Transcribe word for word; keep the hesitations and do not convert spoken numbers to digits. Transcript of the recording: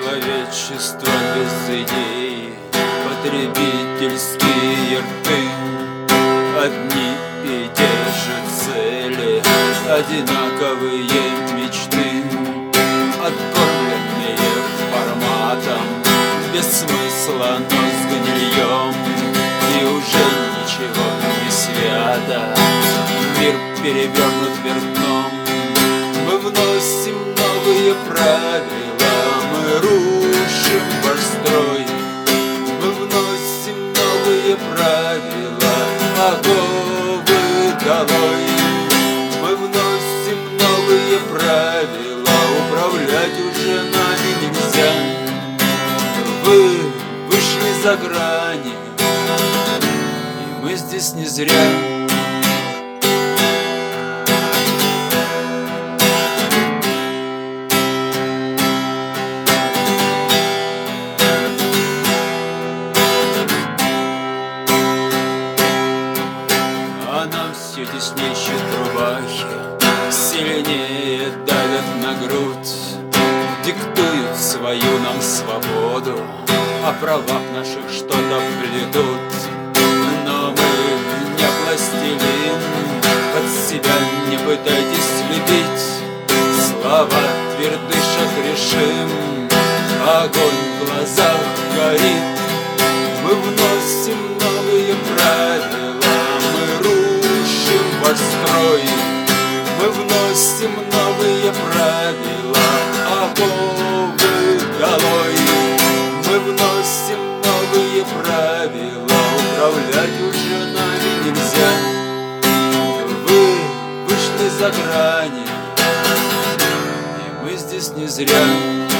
Человечество без идей, потребительские рты, одни и те же цели, одинаковые мечты, откормленные форматом, без смысла, но с гнильем, и уже ничего не свято, мир перевернут вверх дном. Мы вносим новые правила, мы рушим ваш строй. Мы вносим новые правила, оковы долой. Мы вносим новые правила, управлять уже нами нельзя. Вы вышли за грани, и мы здесь не зря. Нам все теснее щит рубахи, сильнее давят на грудь, диктуют свою нам свободу, о правах наших что-то плетут. Но мы не пластилин, под себя не пытайтесь лепить. Слова тверды, шаг решим, огонь в глазах горит. Мы вносим новые правила, ваш строй. Мы вносим новые правила, оковы долой. Мы вносим новые правила, управлять уже нами нельзя. Вы вышли за грани, и мы здесь не зря.